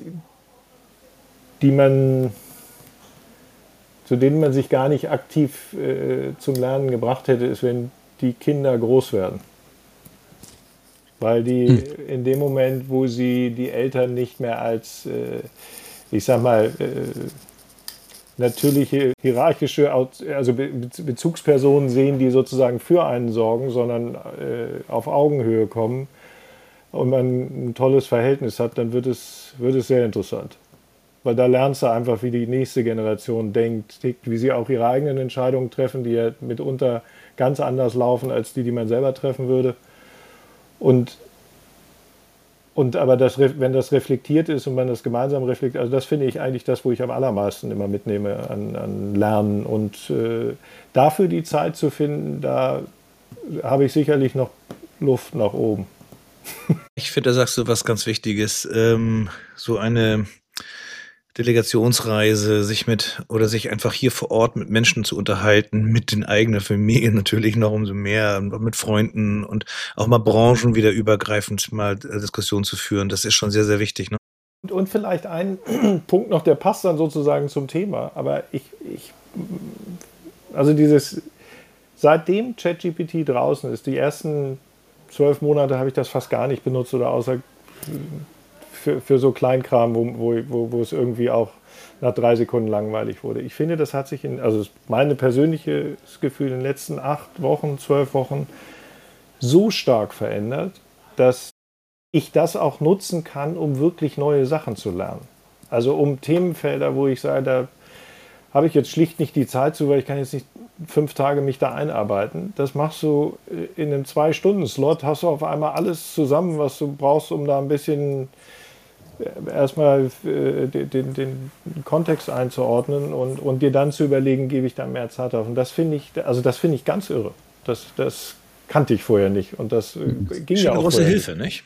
zu denen man sich gar nicht aktiv zum Lernen gebracht hätte, ist, wenn die Kinder groß werden. Weil die in dem Moment, wo sie die Eltern nicht mehr als, ich sag mal, natürliche, hierarchische, also Bezugspersonen sehen, die sozusagen für einen sorgen, sondern auf Augenhöhe kommen und man ein tolles Verhältnis hat, dann wird es sehr interessant. Weil da lernst du einfach, wie die nächste Generation denkt, tickt, wie sie auch ihre eigenen Entscheidungen treffen, die ja mitunter ganz anders laufen, als die man selber treffen würde. Aber wenn das reflektiert ist und man das gemeinsam reflektiert, also das finde ich eigentlich das, wo ich am allermeisten immer mitnehme an Lernen. Und dafür die Zeit zu finden, da habe ich sicherlich noch Luft nach oben. Ich finde, da sagst du was ganz Wichtiges. So eine Delegationsreise, sich einfach hier vor Ort mit Menschen zu unterhalten, mit den eigenen Familien natürlich noch umso mehr, mit Freunden und auch mal Branchen wieder übergreifend mal Diskussionen zu führen, das ist schon sehr, sehr wichtig, ne? Und vielleicht ein Punkt noch, der passt dann sozusagen zum Thema, aber seitdem ChatGPT draußen ist, die ersten 12 Monate habe ich das fast gar nicht benutzt oder außer für so Kleinkram, wo es irgendwie auch nach 3 Sekunden langweilig wurde. Ich finde, das hat sich also mein persönliches Gefühl in den letzten 8 Wochen, 12 Wochen so stark verändert, dass ich das auch nutzen kann, um wirklich neue Sachen zu lernen. Also um Themenfelder, wo ich sage, da habe ich jetzt schlicht nicht die Zeit zu, weil ich kann jetzt nicht 5 Tage mich da einarbeiten. Das machst du in einem 2-Stunden-Slot, hast du auf einmal alles zusammen, was du brauchst, um da ein bisschen erstmal den Kontext einzuordnen und dir dann zu überlegen, gebe ich da mehr Zeit auf. Und das finde ich ganz irre. Das kannte ich vorher nicht. Und das ging ja auch. Eine große Hilfe, nicht?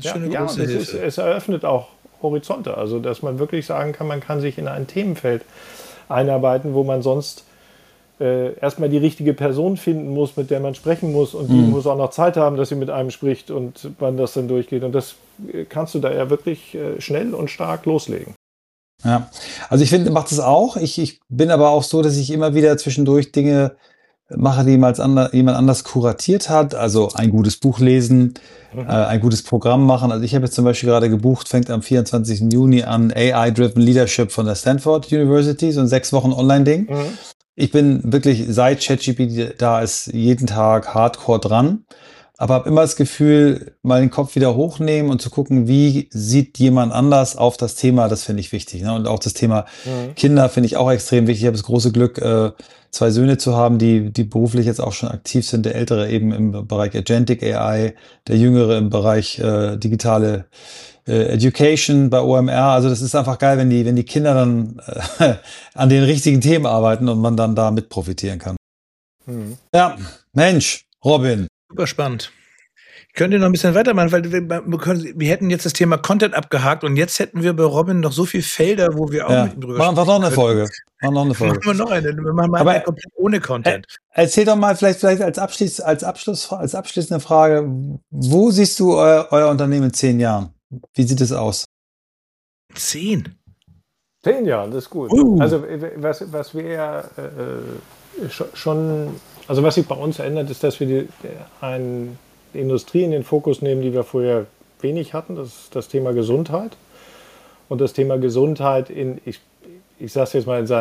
Es eröffnet auch Horizonte. Also, dass man wirklich sagen kann, man kann sich in ein Themenfeld einarbeiten, wo man sonst erstmal die richtige Person finden muss, mit der man sprechen muss. Und die muss auch noch Zeit haben, dass sie mit einem spricht und wann das dann durchgeht. Und das kannst du da ja wirklich schnell und stark loslegen. Ja, also ich finde, macht es auch. Ich bin aber auch so, dass ich immer wieder zwischendurch Dinge mache, die jemand anders kuratiert hat. Also ein gutes Buch lesen, ein gutes Programm machen. Also ich habe jetzt zum Beispiel gerade gebucht, fängt am 24. Juni an, AI-Driven Leadership von der Stanford University, so ein 6 Wochen Online-Ding. Ich bin wirklich, seit ChatGPT da ist, jeden Tag hardcore dran. Aber habe immer das Gefühl, mal den Kopf wieder hochnehmen und zu gucken, wie sieht jemand anders auf das Thema, das finde ich wichtig. Ne? Und auch das Thema Kinder finde ich auch extrem wichtig. Ich habe das große Glück, 2 Söhne zu haben, die beruflich jetzt auch schon aktiv sind. Der Ältere eben im Bereich Agentic AI, der Jüngere im Bereich digitale Education bei OMR. Also das ist einfach geil, wenn die Kinder dann an den richtigen Themen arbeiten und man dann da mit profitieren kann. Ja, Mensch, Robin. Super spannend. Könnt ihr noch ein bisschen weitermachen, weil wir hätten jetzt das Thema Content abgehakt und jetzt hätten wir bei Robin noch so viele Felder, wo wir auch mit ihm drüber sprechen. Machen wir noch eine Folge. Machen wir noch eine. Wir machen mal eine komplett ohne Content. Erzähl doch mal vielleicht als abschließende Frage, wo siehst du euer Unternehmen in 10 Jahren? Wie sieht es aus? 10 Jahren, das ist gut. Also was wir ja schon, also was sich bei uns ändert, ist, dass wir eine Industrie in den Fokus nehmen, die wir vorher wenig hatten. Das ist das Thema Gesundheit. Und das Thema Gesundheit ich sage es jetzt mal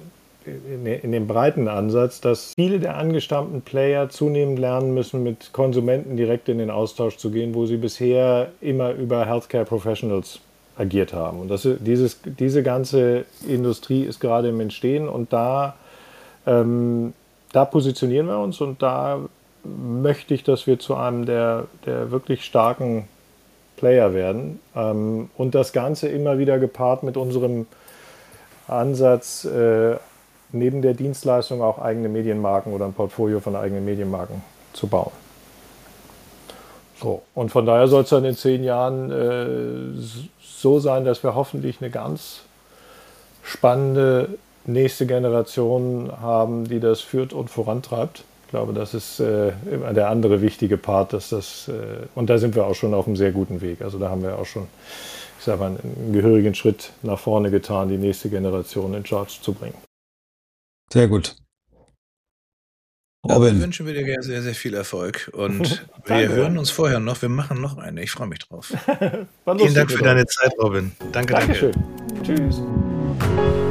in dem breiten Ansatz, dass viele der angestammten Player zunehmend lernen müssen, mit Konsumenten direkt in den Austausch zu gehen, wo sie bisher immer über Healthcare Professionals agiert haben. Und diese ganze Industrie ist gerade im Entstehen und da Da positionieren wir uns und da möchte ich, dass wir zu einem der wirklich starken Player werden. Und das Ganze immer wieder gepaart mit unserem Ansatz, neben der Dienstleistung auch eigene Medienmarken oder ein Portfolio von eigenen Medienmarken zu bauen. So. Und von daher soll es dann in 10 Jahren so sein, dass wir hoffentlich eine ganz spannende nächste Generation haben, die das führt und vorantreibt. Ich glaube, das ist immer der andere wichtige Part, und da sind wir auch schon auf einem sehr guten Weg. Also da haben wir auch schon, ich sage mal, einen gehörigen Schritt nach vorne getan, die nächste Generation in Charge zu bringen. Sehr gut. Robin, wünschen wir dir sehr, sehr viel Erfolg und wir hören uns vorher noch. Wir machen noch eine. Ich freue mich drauf. Vielen Dank für deine Zeit, Robin. Danke. Dankeschön. Tschüss.